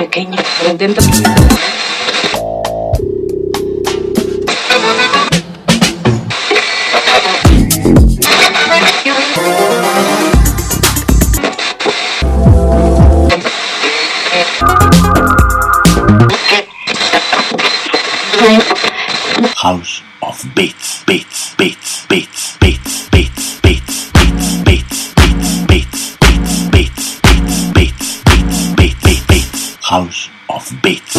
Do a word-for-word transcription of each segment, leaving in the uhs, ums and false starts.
pequeño, dentro. House of Beats, Beats, Beats, Beats, Beats, Beats, Beats, Beats, Beats, Beats, Beats, Beats, Beats, Beats, Beats, Beats, Beats, Beats, House of Beats.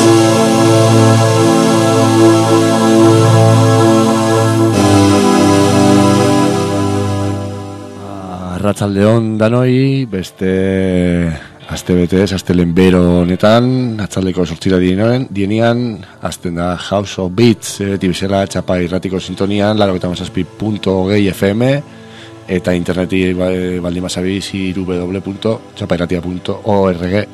Arratsaldeon danoi, beste aste betez, aste lenbero honetan, atzaldeko sortzira dienean, dienean, azten da House of Beats, beti bezala txapa irratiko sintonian, laurogeita hamazazpi puntu hogei F M, eta interneti baldin bazabiz w w w punto txapairratia punto org.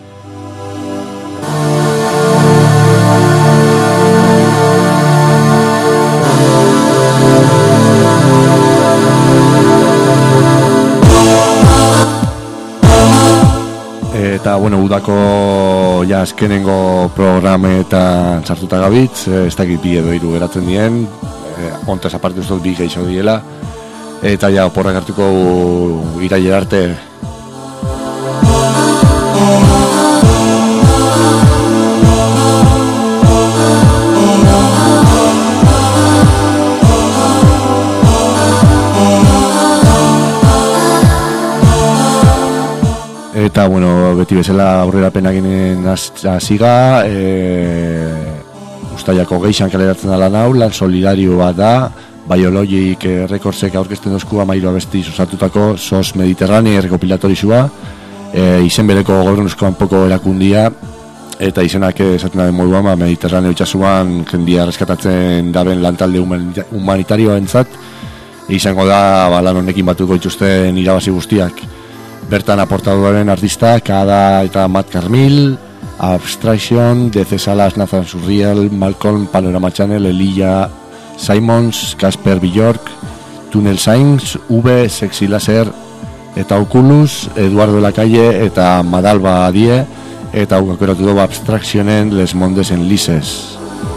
Eta, bueno, udako ja azkenengo programetan sartuta gabitz, ez dakit bi edo hiru geratzen dien, eh, ontaz aparte uste dut bi geixo diela, eta ja oporrak hartuko iraile arte. Eta, bueno, beti bezala aurrera penaginen hasiga, e, ustailako geixan kaleratzen da lan hau, lan solidario bat da, Biologic Recordsek aurkezten dozku amairu abesti osatutako sos Mediterrane rekopilatorizua, e, izen bereko gobernuzko anpoko erakundia, eta izenak esaten daben moduan, ba, Mediterrane itxasuan jendia reskatatzen daben lantalde humanitarioa entzat, izango da ba, lan honekin batuko ituzten irabazi guztiak. Bertan aportadoren artistak Ada eta Matt Carmil, Abstraction, D C Salas, Nathan Surreal, Malcolm, Panorama Channel, Elijah Simons, Casper Bjork, Tunnel Signs, V, Sexy Laser eta Oculus, Eduardo Lacalle eta Madalba Die, eta aukeratu dugu Abstractionen Les Mondes en Lises.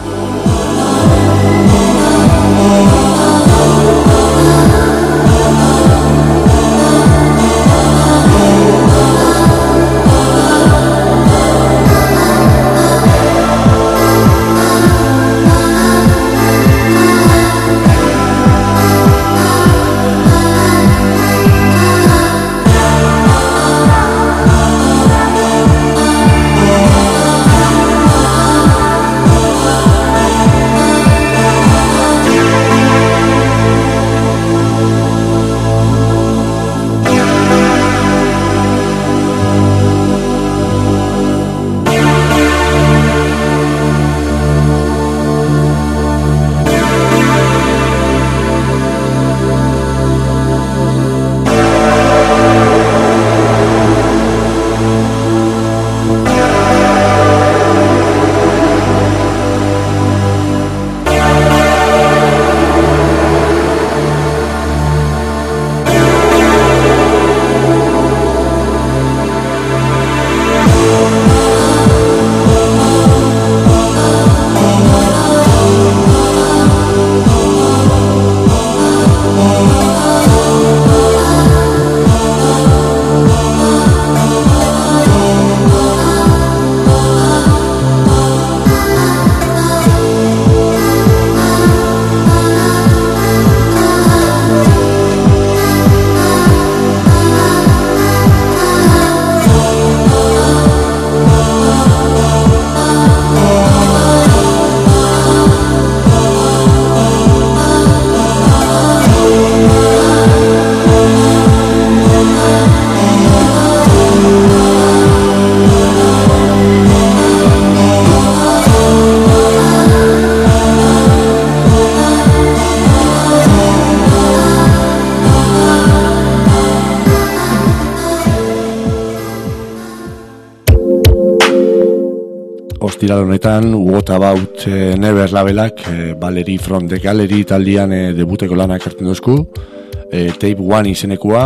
ostiral honetan What About uh, Never labelak uh, Valerie from the Gallery taldian uh, debuteko lanak hartzen dozku, uh, Tape One izenekua,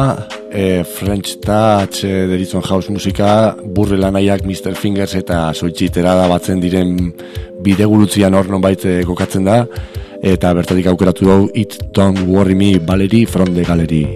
e, French Touch e, deritzen house musika, burre lanaiak mister Fingers eta soitxitera da batzen diren bidegurutzian hor nonbait kokatzen da, eta bertatik aukeratu dugu It Don't Worry Me Valerie from the Gallery.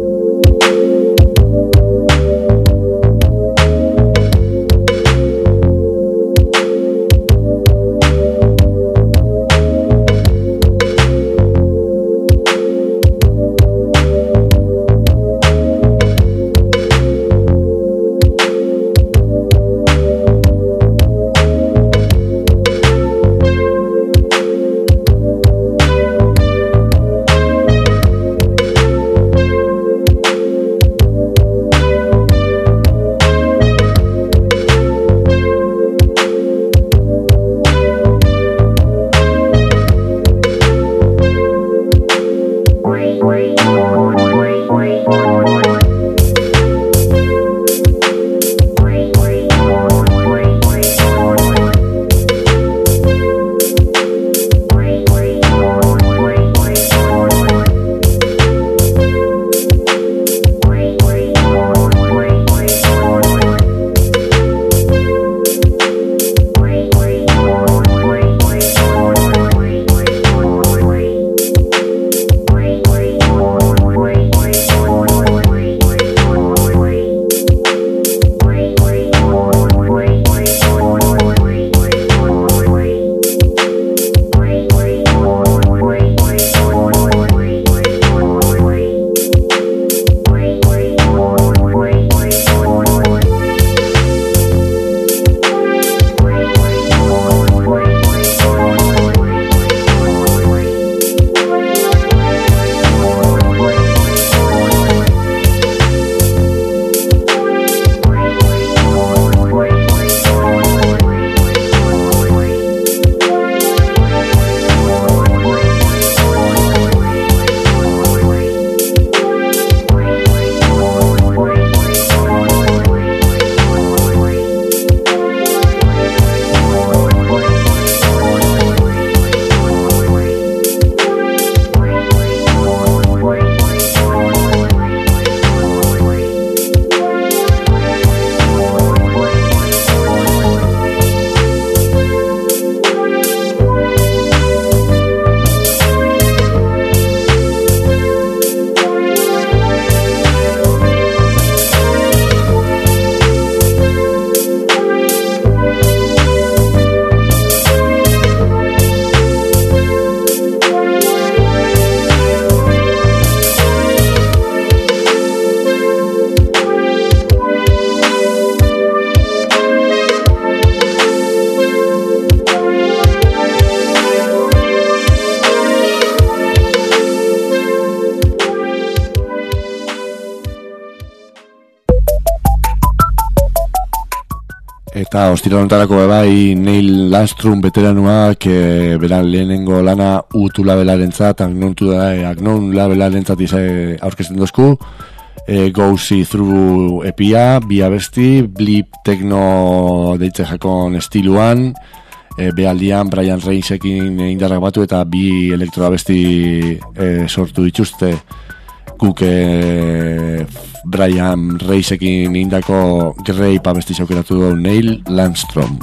Eta ostira honetarako bai Neil Landstrom veteranoak e, beran lehenengo lana utu labelarentzat, agnontu da, e, agnon labelarentzat izai aurkezten dozku, e, Go See Through epia, bi abesti, blip techno deitze jakon estiluan, e, behaldian Brian Reinesekin indarrak batu eta bi elektroabesti e, sortu dituzte. Guk e, Brian Reinesekin indako Grape abesti aukeratu du Neil Landstrom.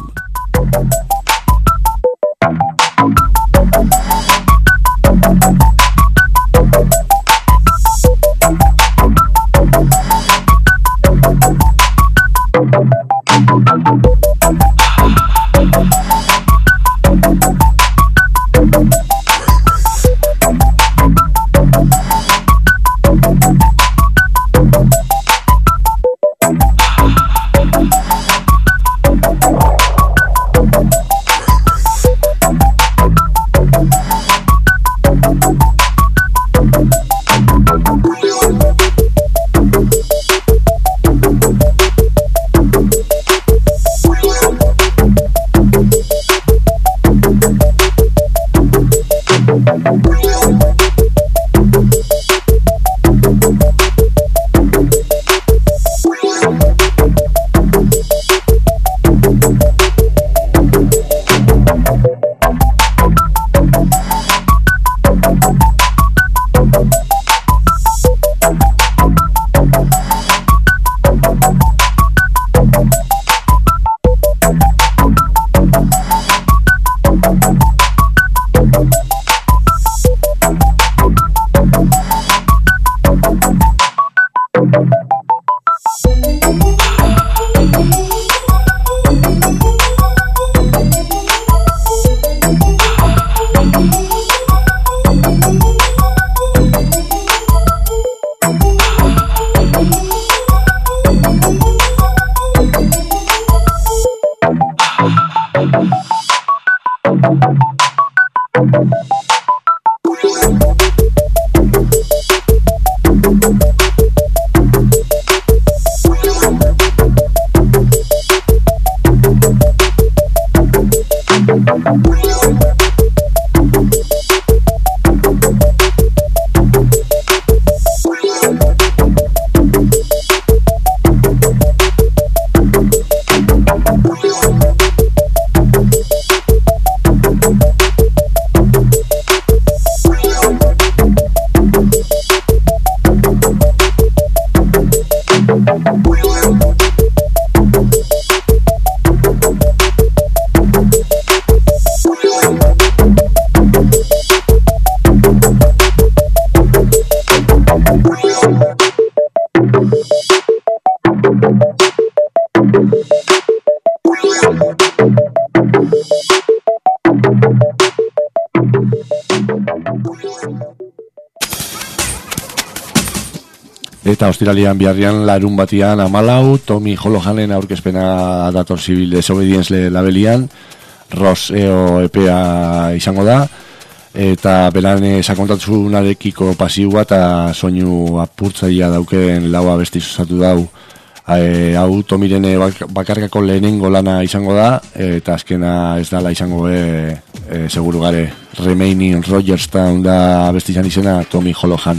eta ostiralian biharrian larun batian amalau, Tommy Holohanen aurkezpena dator Civil Desobedience labelian, Ross Eo epea izango da, eta beran sakontatzunarekiko pasiua eta soinu apurtzaia dauken lau abesti osatu dau. E, hau Tomiren bakarkako lehenengo lana izango da, eta azkena ez dala izango e, e, seguru gare. Remaining Rogerstown da abesti izan izena Tommy Holohan.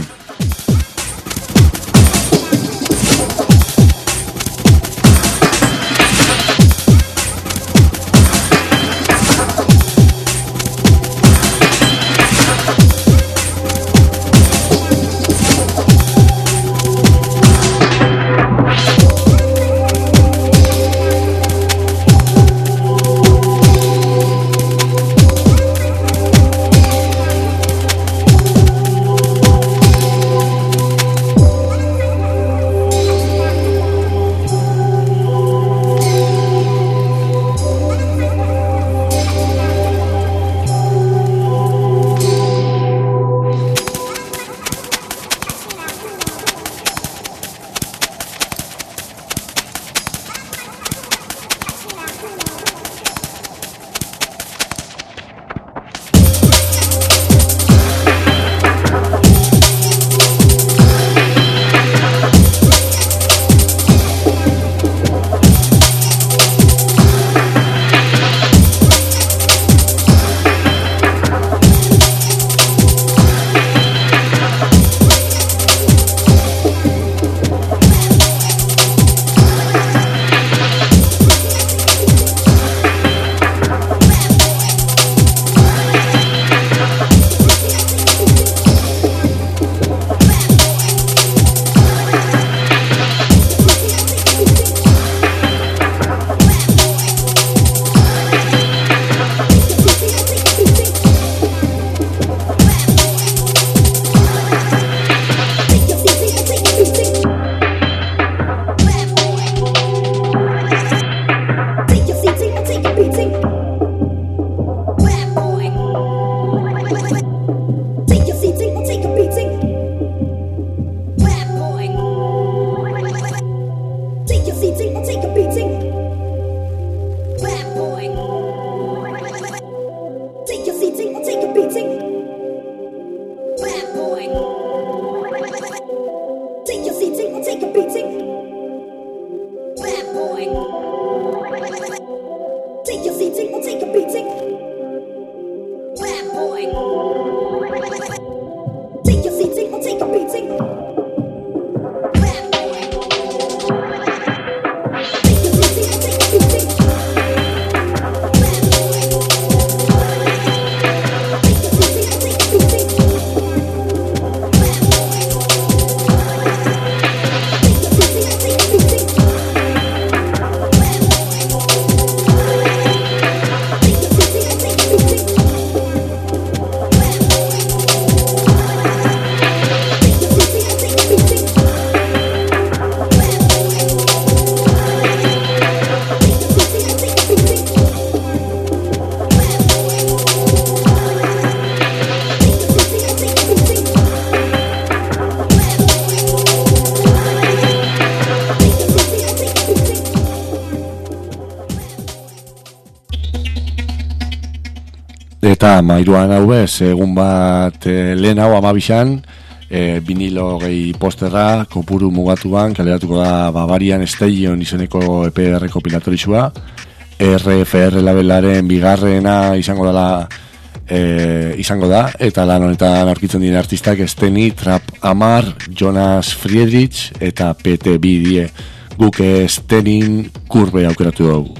Eta mairuan hau bez, egun bat e, lehen hau amabixan, e, vinilo gehi posterra, kopuru mugatuan, kaleratuko da Bavarian Station izeneko E P rekopilatorixua, R F R labelaren bigarrena izango dela e, izango da, eta lan honetan aurkitzen diren artistak Steny, Trap Amar, Jonas Friedrich eta P T B die. Guk Stenyn kurbe aukeratu dugu.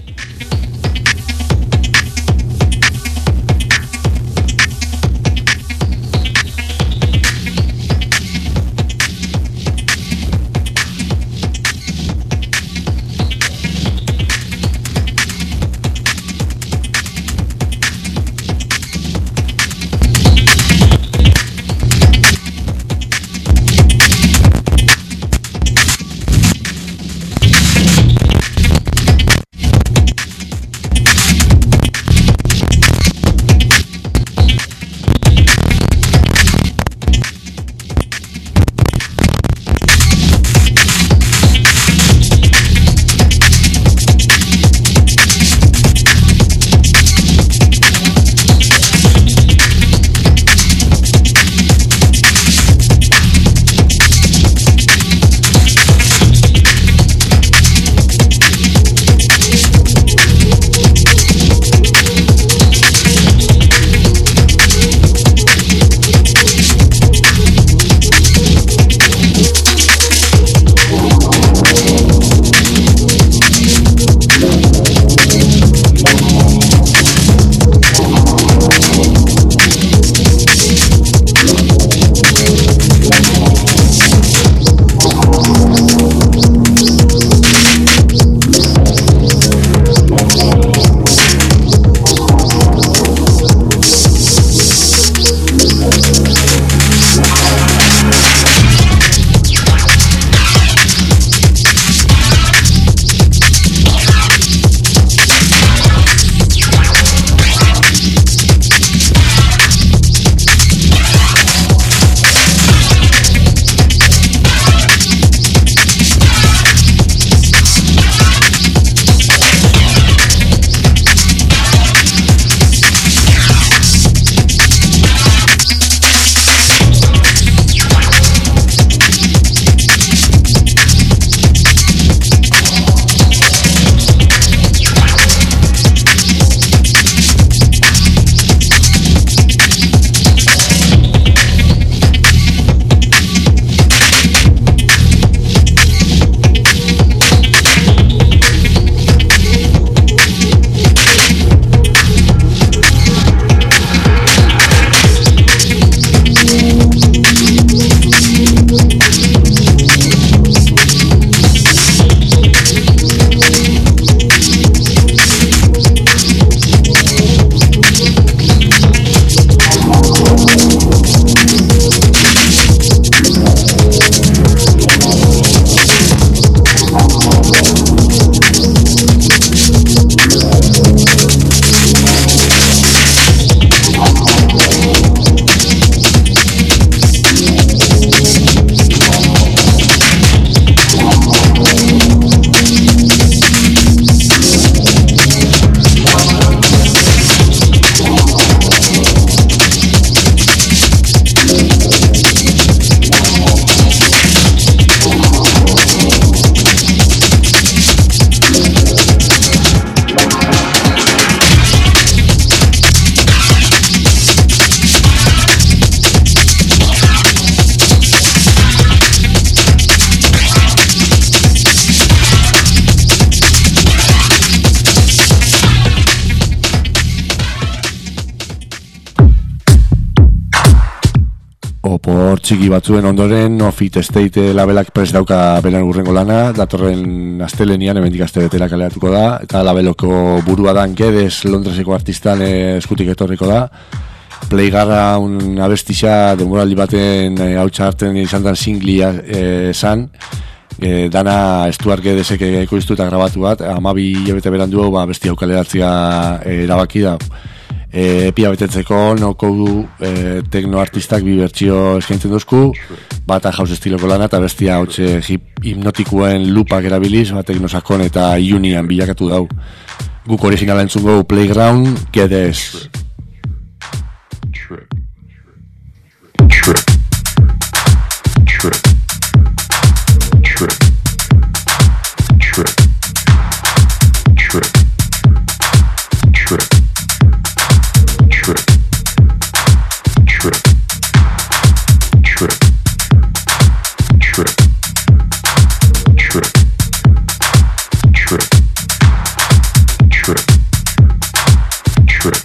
opor txiki batzuen ondoren Ofit State labelak prest dauka beren urrengo lana, datorren astelenian hemendik aste betera kaleratuko da, eta labeloko burua dan Gedes Londreseko artistan eskutik etorriko da. Playground abestixa denboraldi baten e, hautsa hartzen izan dan singlia esan, e, dana Stuart Gedesek ekoiztu eta grabatu bat, amabi hilabete berandu ba, abesti hau kaleratzea e, erabaki da. E, epia betetzeko noko e, tekno artistak bi bertsio eskaintzen duzku, bata house estiloko lana eta bestia hautsa hip hipnotikoen lupak erabiliz, ba, tekno sakon eta unian bilakatu dau. Guk originala entzungo Playground Gedes. Trip, trip, trip, trip, trip, trip, trip, trip, trip, trip, trip, trip, trip, trip, trip.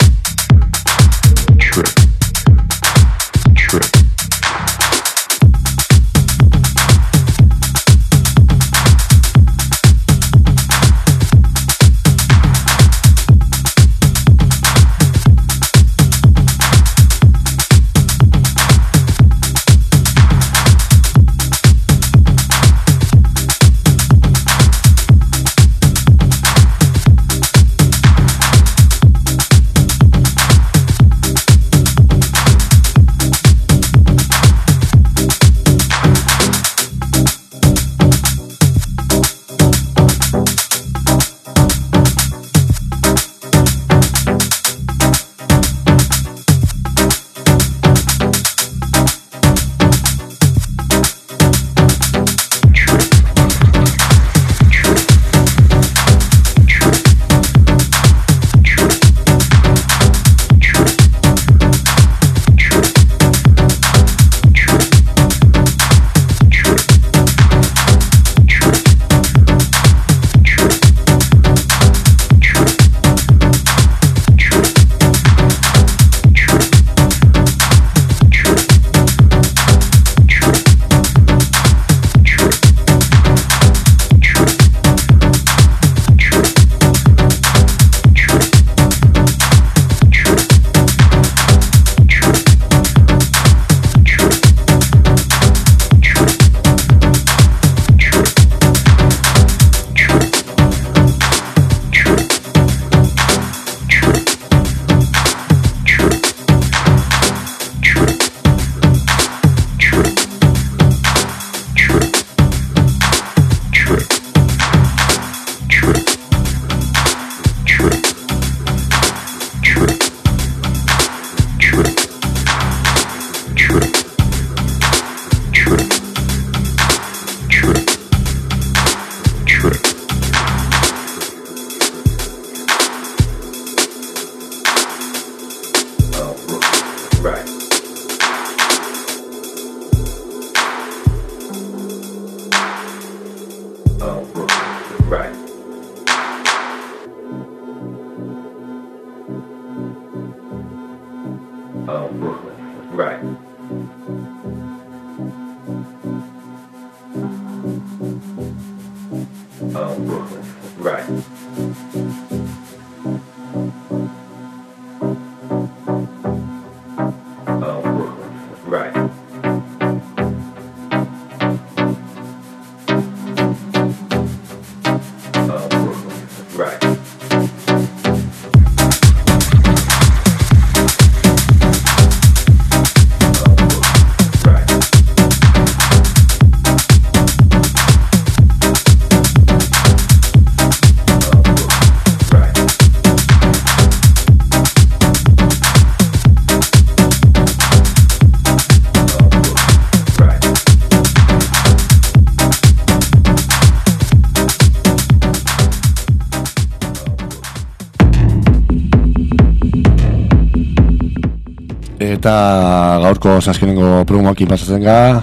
Eta gaurko azkenengo programoekin pasatzen ga,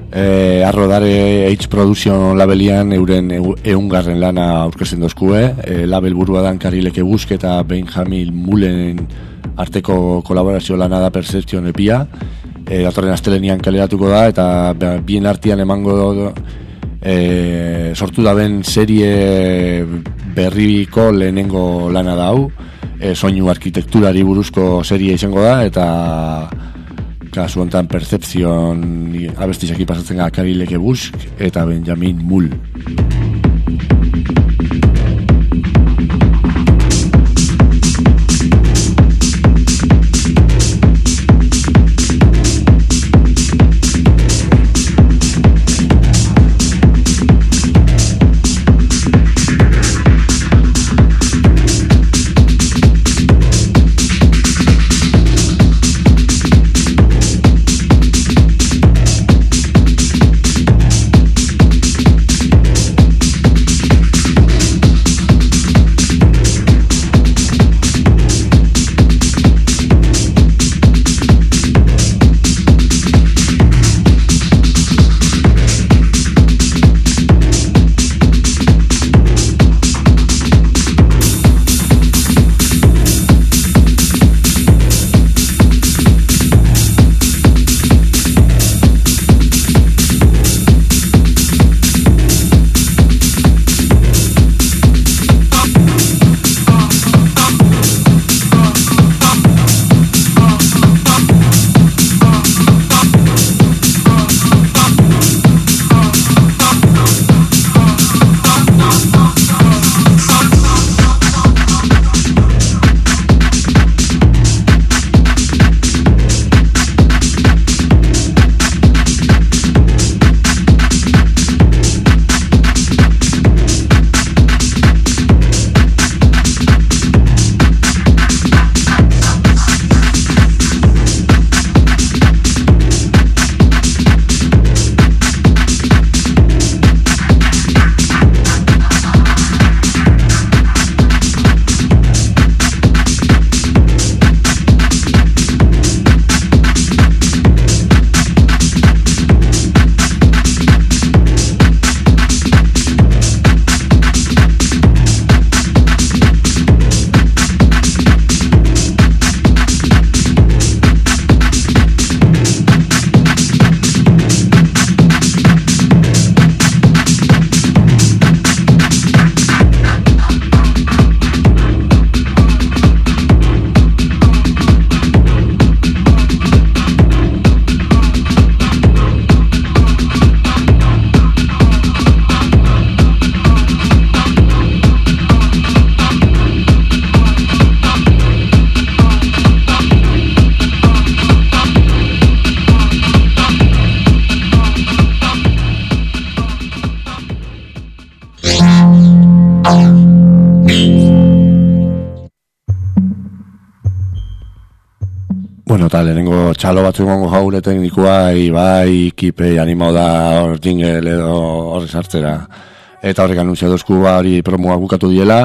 e, Arro Dare H Production labelian euren ehungarren lana aurkezten dozkue, e, label burua dan Karileke Busk eta Benjamin Mullen arteko kolaborazio lana da Perception epia, e, datorren astelenian kaleratuko da, eta bien artean emango do, e, sortu da ben serie berriko lehenengo lana da hau, e, soinu arkitekturari buruzko serie izango da, eta kasu honetan Percepzion abestizaki pasatzen gara Karileke Busk eta Benjamin Mull. Bueno, eta lehenengo txalo batzu egongo jaure teknikoa, bai, kipe animau da hor jingle edo horri sartzera. Eta horrek anuntzia dozku hori promoa bukatu diela,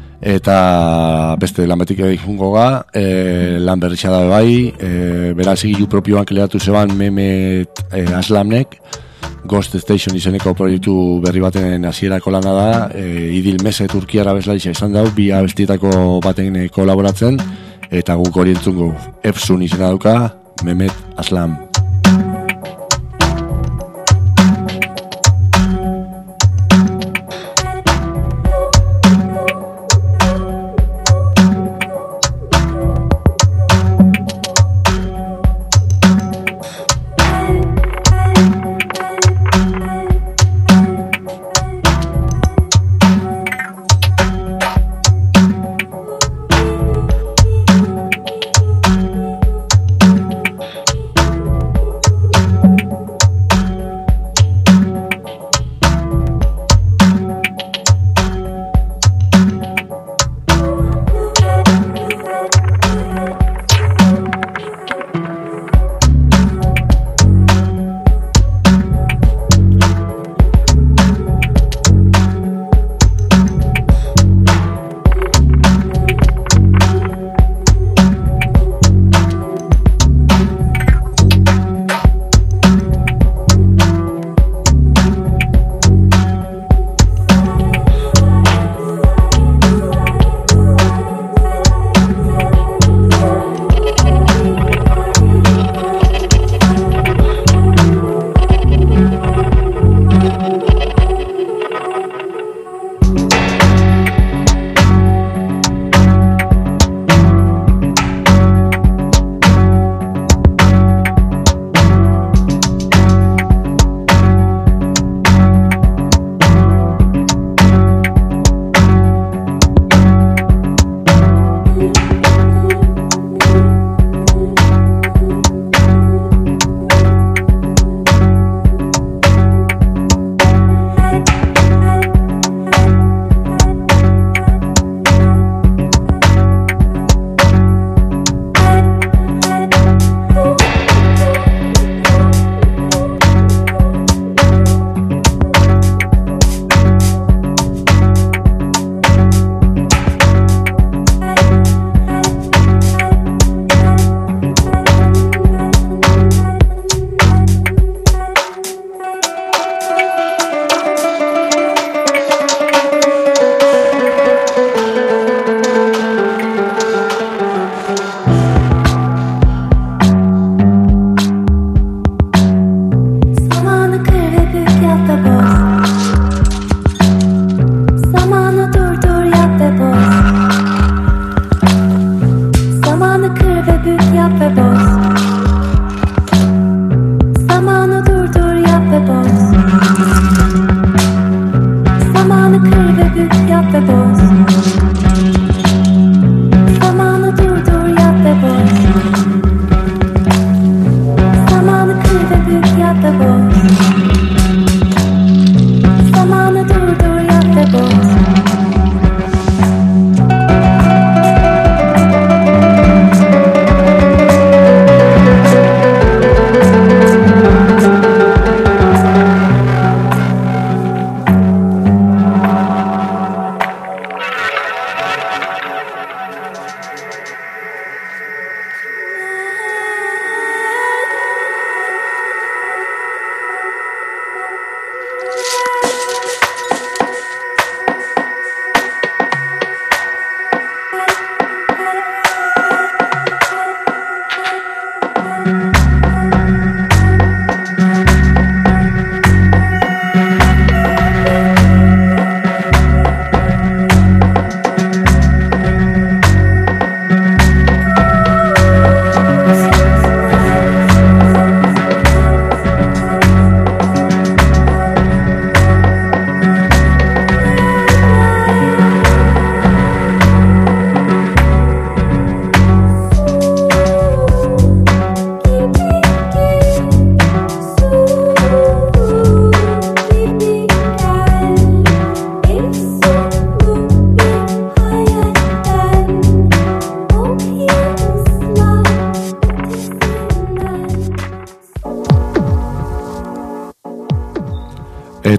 eta beste lan betik egingo ga, e, lan berritxa da bai, e, beraz egilu propioan kleratu zeban Mehmet e, Aslamnek, Ghost Station izeneko proiektu berri baten hasierako lana da, e, Idil Mese Turkiara bezlaitza izan dau, bi abestietako baten e, kolaboratzen, eta guk hori entzungo Efsun izena dauka, Mehmet Aslam.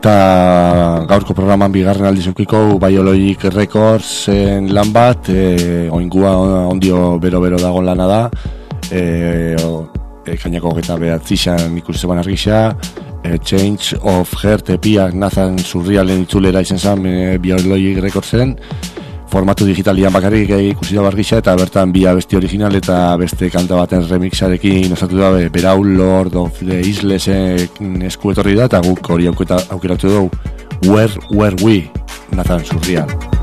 eta gaurko programan bigarren aldizukiko Biologic Recordsen lan bat, e, oingua ondio bero-bero dagoen lana da, e, o, e, kainako geta behatzixan ikusi zeban argisa, e, Change of Heart epiak Nathan Surrealen itzulera izan zen e, Biologic Recordsen, formatu digitalian bakarrik ikusi da bargisa eta bertan bi abesti original eta beste kanta baten remixarekin osatu da berau Lord of the Islesen esku etorri da eta guk hori aukeratu dugu Where Were We, Nathan Surreal.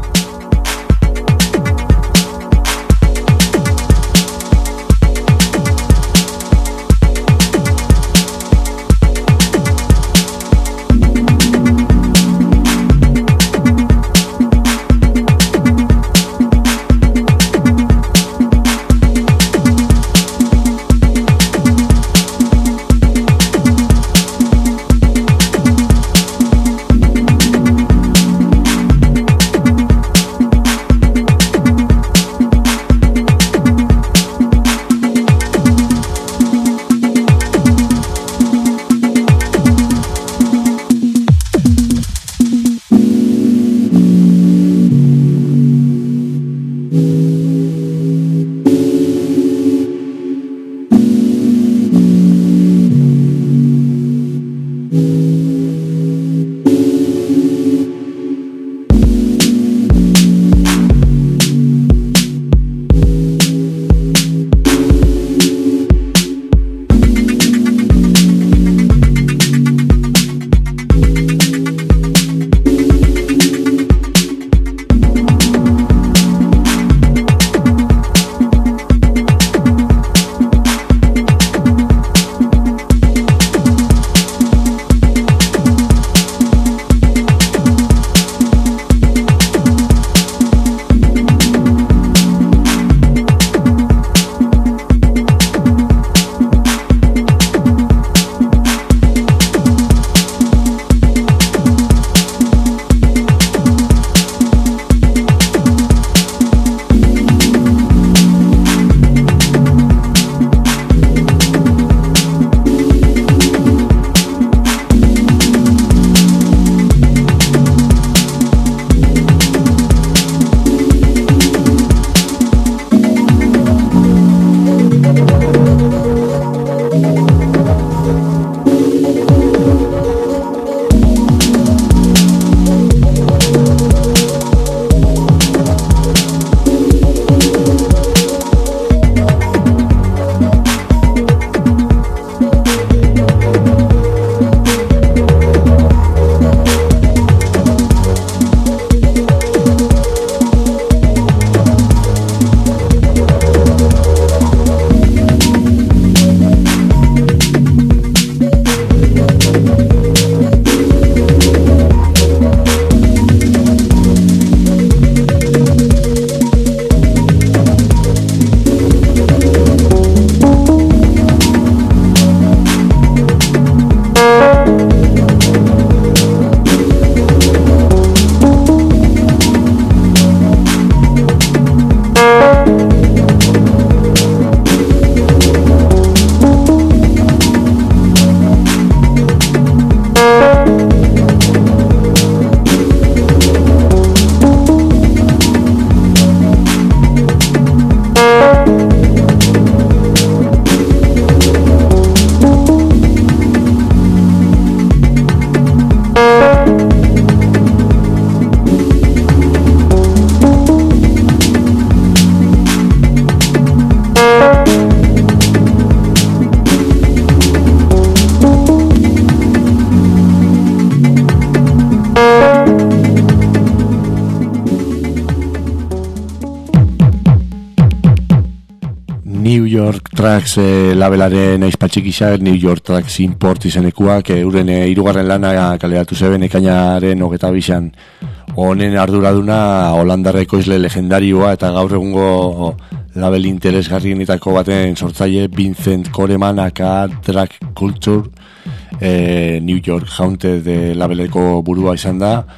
Tracks eh, labelaren aizpatxik isa, New York Tracks Import izenekuak, euren eh, irugarren lana kaleratu zeben ekainaren hogeta bisan. Honen arduraduna holandarreko isle legendarioa eta gaur egungo label interesgarrienetako baten sortzaile Vincent Coreman aka Track Culture, eh, New York Haunted de labeleko burua izan da.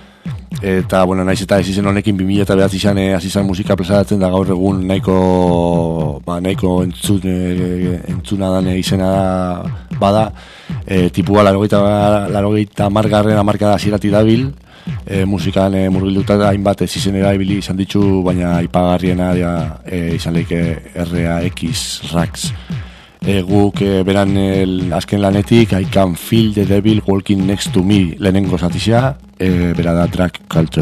eta, bueno, naiz eta ez izen honekin bi mila bederatzi izan hasi izan musika plazaratzen da gaur egun nahiko, ba, nahiko entzun, e, entzuna dan izena da, bada, e, tipua larogeita margarren amarkada hasierati dabil, e, musikan e, murgilduta hainbat ez izenera ibili izan ditu, baina ipagarriena ja, e, izan leike R A X, Rax. E, guk e, beran el, azken lanetik I Can Feel the Devil Walking Next to Me lehenengo zatizia, e, bera da Drag Culture.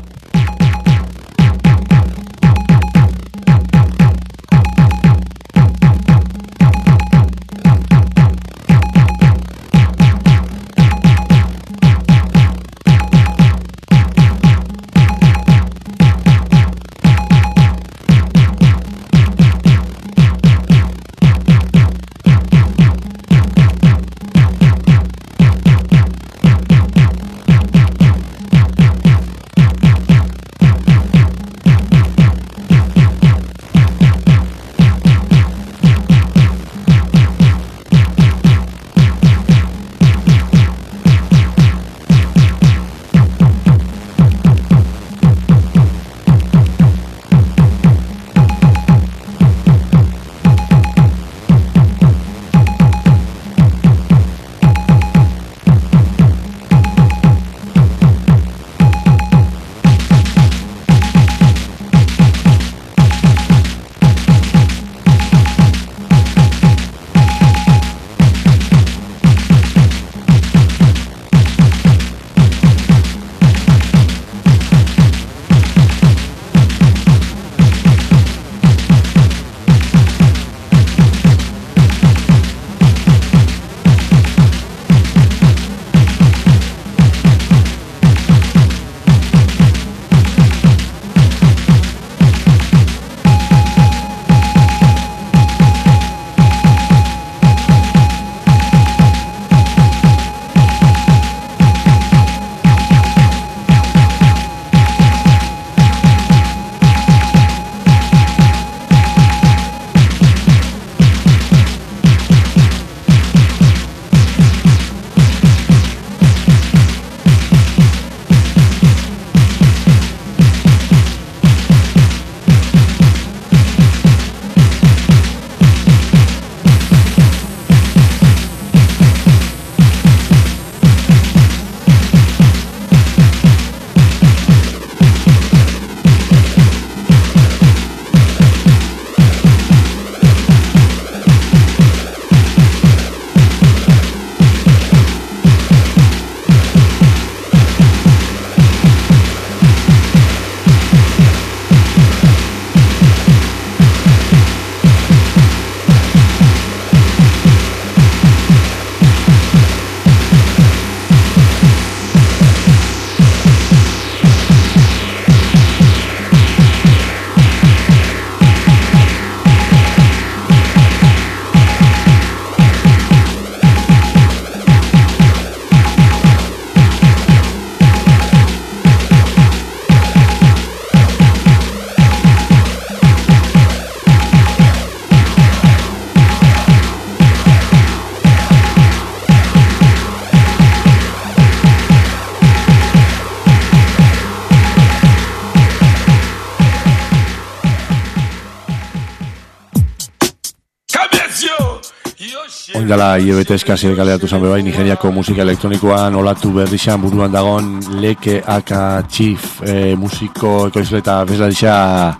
Oindala hilabete eskasi kaleratu zan bebai Nigeriako musika elektronikoan olatu berri xan buruan dagon Leke Aka Chief e, musiko ekoizle eta bezla disa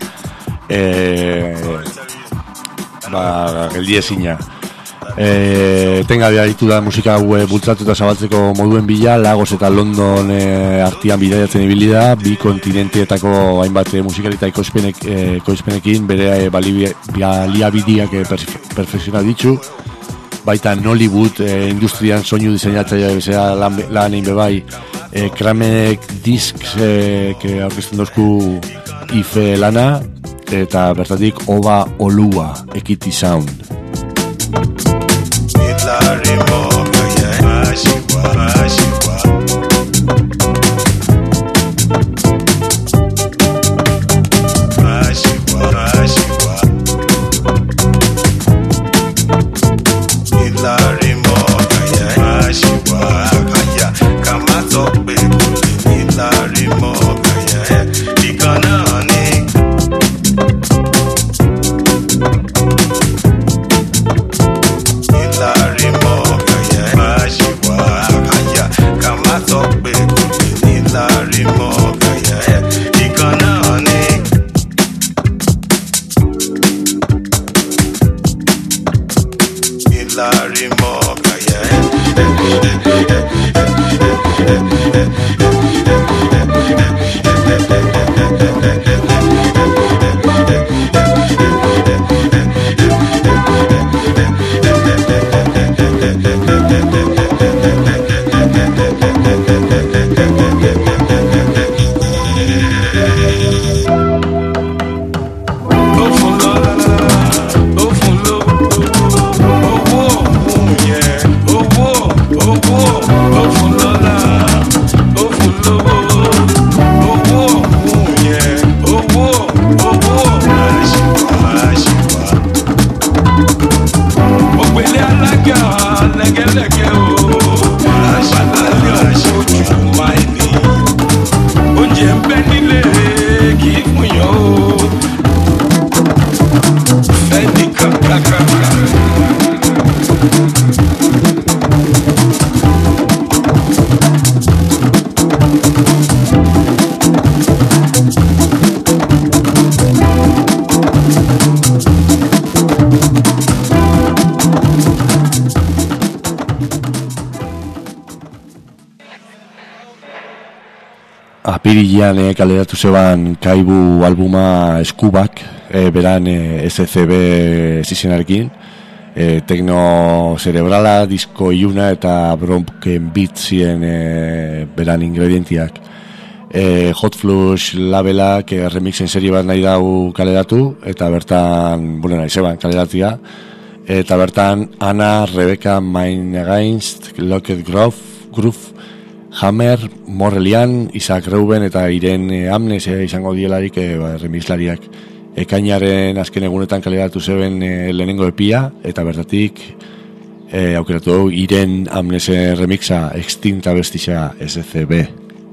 e, ba, geldi ezina e, tengabe aritu da musika hau bultzatu eta zabaltzeko moduen bila Lagos eta London e, artian bidaiatzen ibili da bi kontinentietako hainbat e, musikalita ekoizpenek, e, ekoizpenekin bere e, baliabideak e, perfekziona ditu baita Nollywood eh, industrian soinu diseinatzaile bezala lan, lan egin bebai eh, Kramek Discs eh, que aurkezten dozku Ife lana eta bertatik Oba Olua Ekiti Sound. More. Apirilean e, kaleratu zeban Kaibu albuma Eskubak, e, beran e, S C B zizenarekin, e, tekno cerebrala, disko iuna eta broken beatsien e, beran ingredientiak. E, Hot Flush labelak e, remixen serie bat nahi dau kaleratu, eta bertan, bueno, nahi zeban kaleratia, eta bertan Ana, Rebecca Main Against, Locked Groove, Groove, Hammer, Morrelian, Isaac Reuben eta Iren eh, Amnes eh, izango dielarik eh, ba, remixlariak. Ekainaren azken egunetan kaleratu zeben eh, lehenengo epia, eta bertatik eh, aukeratu dugu Iren Amnesen remixa Extinta Bestisa S C B.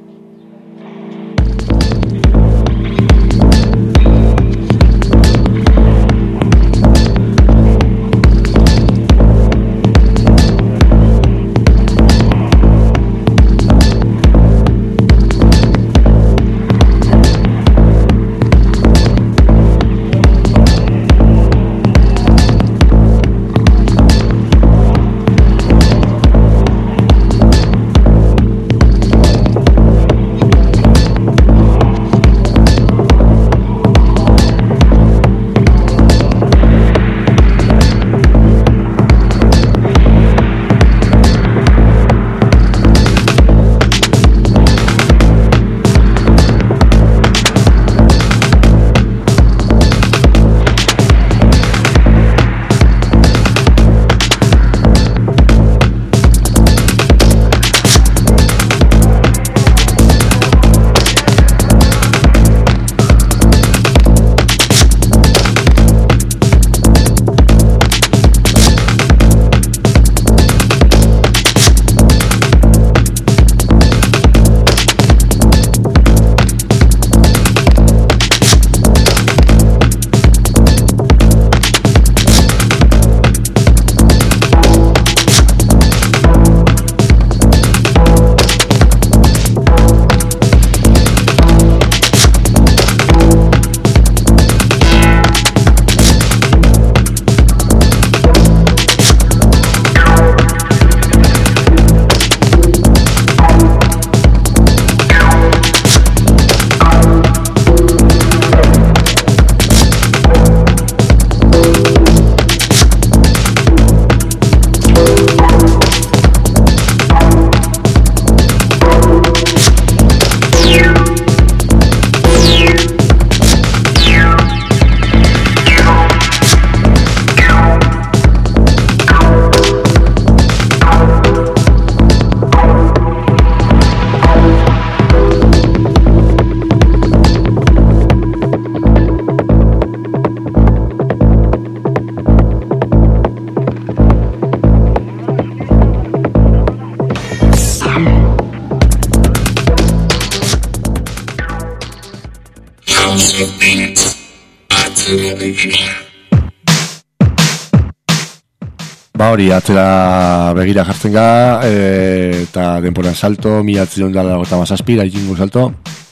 Ba hori, atzera begira jartzen ga, e, eta denporan salto, mila atzera largoita mazazpi, daikingo salto,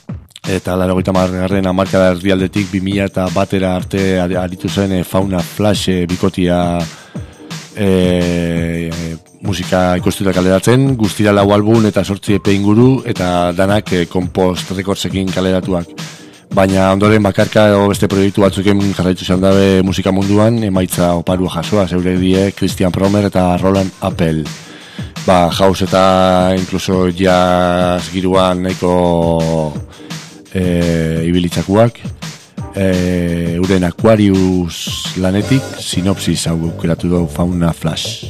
eta largoita margarren amarkada erdialdetik bi mila eta batera arte aritu zen e, Fauna Flash e, bikotia e, e, musika ikustuta kaleratzen, guztira lau album eta sortzi epe inguru, eta danak e, Compost Recordsekin kaleratuak. Baina ondoren bakarka edo beste proiektu batzuken jarraitu izan dabe musika munduan, emaitza oparua jasoa, zeure die Christian Promer eta Roland Appel. Ba, house eta incluso jazz giruan nahiko e, ibilitzakuak. E, uren Aquarius lanetik sinopsis hau aukeratu du Fauna Flash.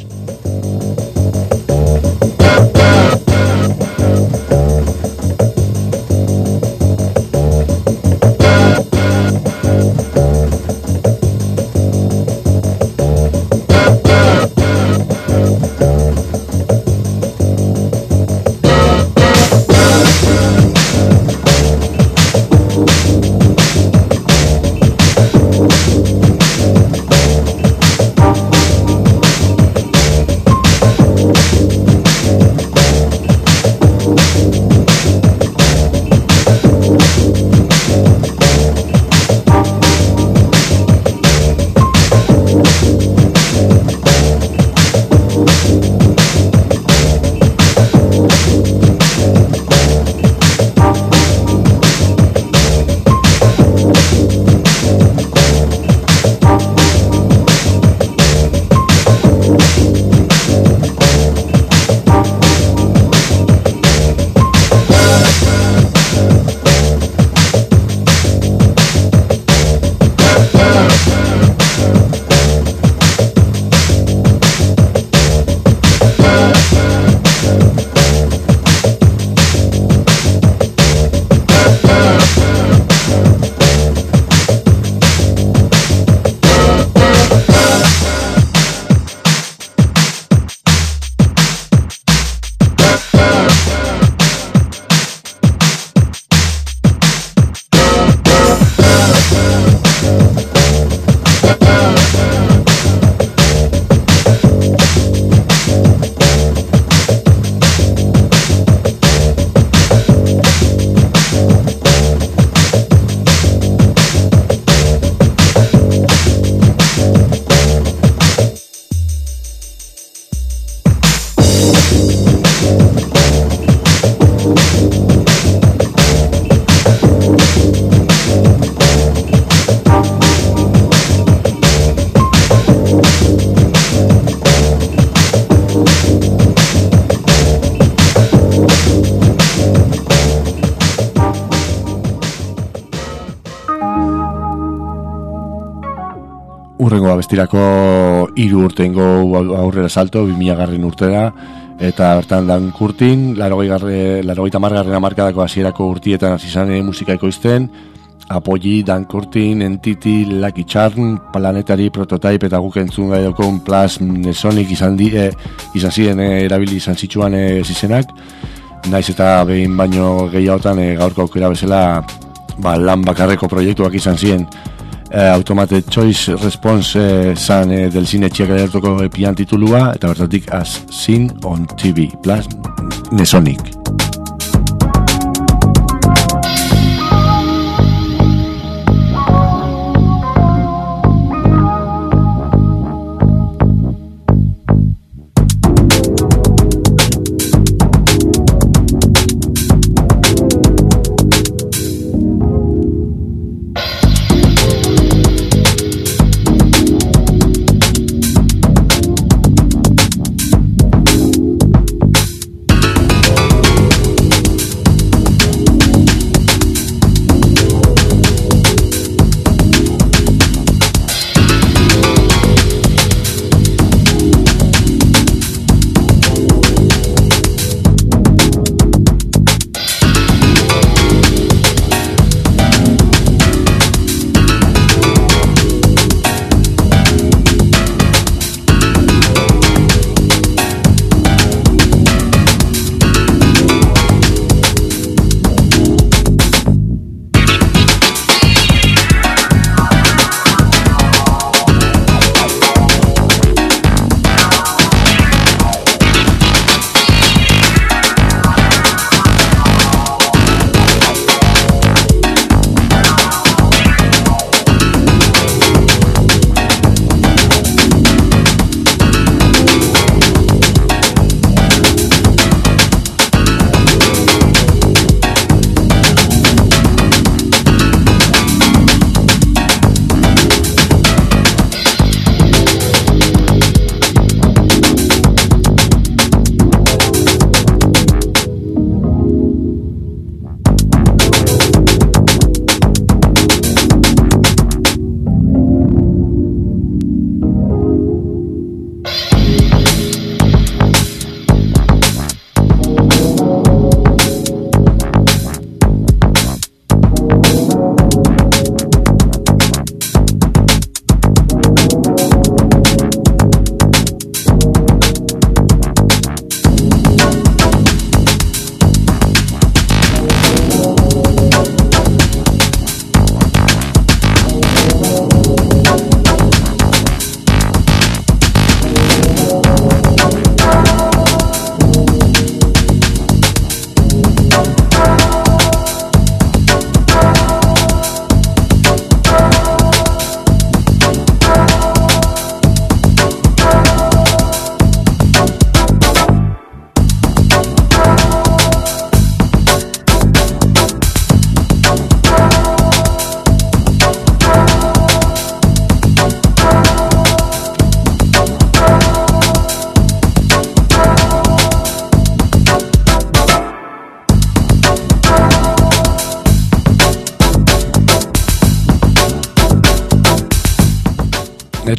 Urrengo abestirako hiru urtengo aurrera salto, bi mila garren urtera, eta bertan Dan Curtin, laurogeita hamargarren hamarkadako hasierako urtietan hasi izan musika ekoizten, Apogee, Dan Curtin, Entity, Lucky Charm, Planetary, Prototype eta guk entzun gai daukon Plus, Nesonic izan, di, e, izan ziren e, erabili izan zitsuan e, zizenak, naiz eta behin baino gehiagotan e, gaurko aukera bezala ba, lan bakarreko proiektuak izan ziren. Eh, Automated Choice Response eh, zan eh, del zine txiak edertuko epian titulua, eta bertatik As Seen on T V plus Nesonic.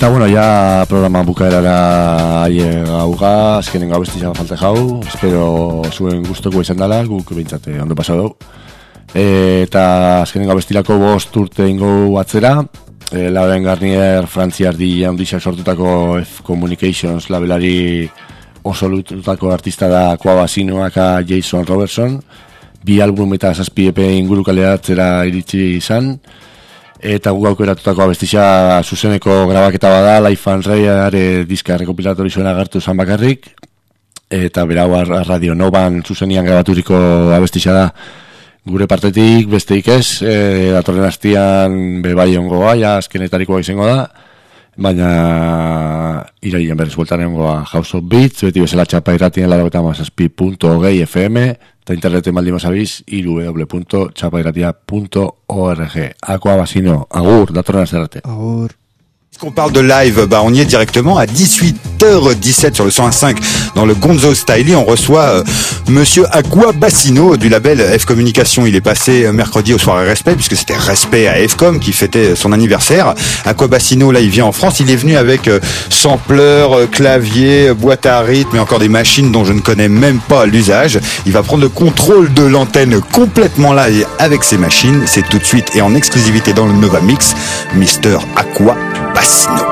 Eta bueno, ja programa bukaerara aie gauga, azkenengo abestia falta jau, espero zuen gustoko izan dela, guk behintzate ondo pasado. E, eta azkenengo abestilako bost urte ingo atzera, e, Lauren Garnier frantziar di handixak sortutako F Communications labelari oso lututako artista da Quabasinoak a Jason Robertson, bi album eta zazpi epe inguru kaleratzera iritsi izan, eta guk aukeratutako abestisa zuzeneko grabaketa bada, Life and Rare diska rekopilatori zuen agertu zan bakarrik, eta berau Radio Novan zuzenian grabaturiko abestisa da. Gure partetik besteik ez, e, datorren hastian bebai ongoa, ja azkenetarikoa izango da, baina irailen berriz bueltan ongoa House of Beats, beti bezala txapa irratien laurogeita hamazazpi puntu hogei F M, eta interneten baldin mazabiz, w w w punto txapa irratia punto org. Aqua Basino, agur, datorren hastian arte. Agur. Qu'on parle de live, bah on y est directement à dix-huit heures dix-sept sur le cent un virgule cinq dans le Gonzo Styly. On reçoit euh, Monsieur Aqua Basino du label F Communication. Il est passé mercredi au soirée Respect puisque c'était Respect à F-Com qui fêtait son anniversaire. Aqua Basino, là, il vient en France. Il est venu avec euh, sampleur, euh, clavier, boîte à rythme et encore des machines dont je ne connais même pas l'usage. Il va prendre le contrôle de l'antenne complètement live avec ses machines. C'est tout de suite et en exclusivité dans le Nova Mix, Mister Aqua Basino.